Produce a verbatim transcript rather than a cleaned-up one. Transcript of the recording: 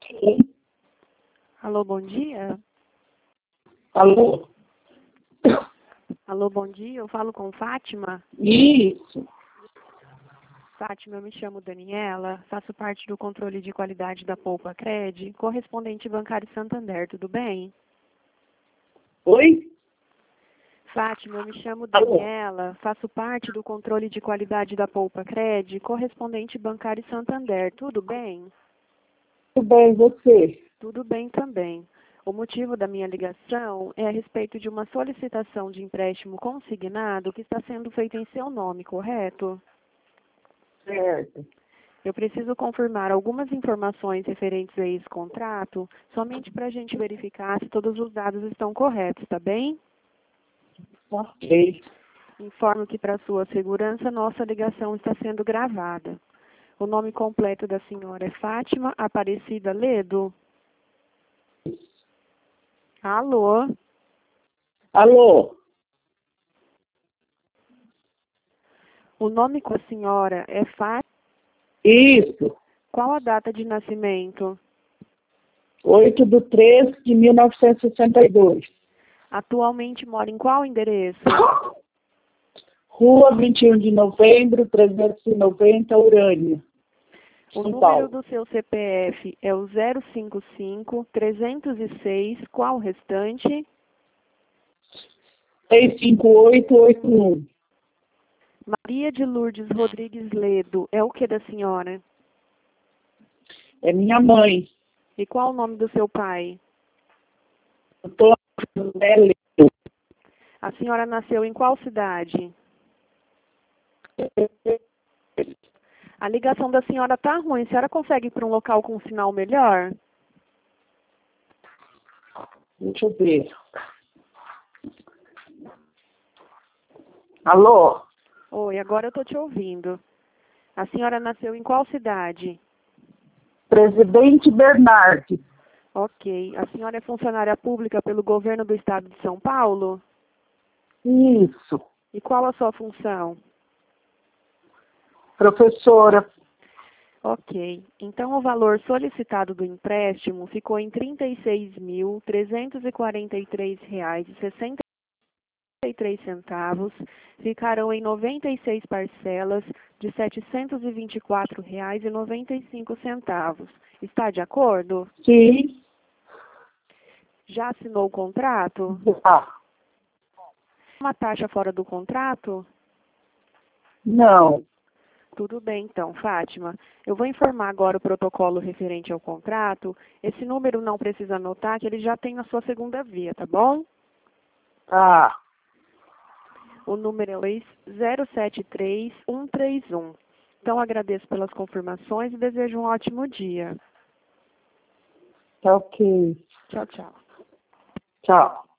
Alô, bom dia? Alô? Alô, bom dia. Eu falo com Fátima. Isso. Fátima, eu me chamo Daniela, faço parte do controle de qualidade da Poupa Cred, correspondente bancário Santander, tudo bem? Oi? Fátima, eu me chamo Alô? Daniela, faço parte do controle de qualidade da Poupa Cred, correspondente bancário Santander, tudo bem? Tudo bem, você? Tudo bem também. O motivo da minha ligação é a respeito de uma solicitação de empréstimo consignado que está sendo feita em seu nome, correto? Certo. Eu preciso confirmar algumas informações referentes a esse contrato, somente para a gente verificar se todos os dados estão corretos, tá bem? Ok. Informo que, para sua segurança, nossa ligação está sendo gravada. O nome completo da senhora é Fátima Aparecida Ledo? Alô? Alô? O nome com a senhora é Fátima? Isso. Qual a data de nascimento? oito de três de mil novecentos e sessenta e dois. Atualmente mora em qual endereço? Rua vinte e um de novembro, trezentos e noventa, Urânia, O São número Paulo. do seu C P F é o zero cinco cinco, trezentos e seis, qual o restante? seis cinco oito oito um. Maria de Lourdes Rodrigues Ledo, é o que da senhora? É minha mãe. E qual o nome do seu pai? Antônio José Ledo. A senhora nasceu em qual cidade? A ligação da senhora tá ruim, a senhora consegue ir para um local com um sinal melhor? Deixa eu ver. Alô? Oi, agora eu tô te ouvindo. A senhora nasceu em qual cidade? Presidente Bernardes. Ok. A senhora é funcionária pública pelo governo do estado de São Paulo? Isso. E qual a sua função? Professora. Ok. Então, o valor solicitado do empréstimo ficou em trinta e seis mil, trezentos e quarenta e três reais e sessenta e três centavos. Ficarão em noventa e seis parcelas de setecentos e vinte e quatro reais e noventa e cinco centavos. Está de acordo? Sim. Já assinou o contrato? Ah, Uma taxa fora do contrato? não. Tudo bem, então, Fátima. Eu vou informar agora o protocolo referente ao contrato. Esse número não precisa anotar, que ele já tem na sua segunda via, tá bom? Ah, O número é o zero sete três um três um. Então, agradeço pelas confirmações e desejo um ótimo dia. tá ok. Tchau, tchau. Tchau.